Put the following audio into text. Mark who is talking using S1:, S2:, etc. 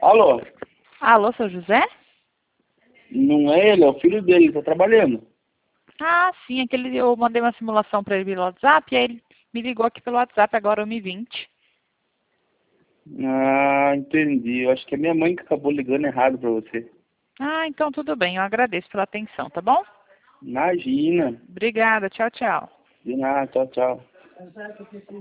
S1: Alô?
S2: Alô, seu José?
S1: Não é ele, é o filho dele, tá trabalhando.
S2: Ah, sim, eu mandei uma simulação para ele pelo WhatsApp e aí ele me ligou aqui pelo WhatsApp agora 1h20.
S1: Ah, entendi. Eu acho que é minha mãe que acabou ligando errado pra você.
S2: Ah, então tudo bem, eu agradeço pela atenção, tá bom?
S1: Imagina.
S2: Obrigada, tchau, tchau.
S1: De nada, tchau, tchau.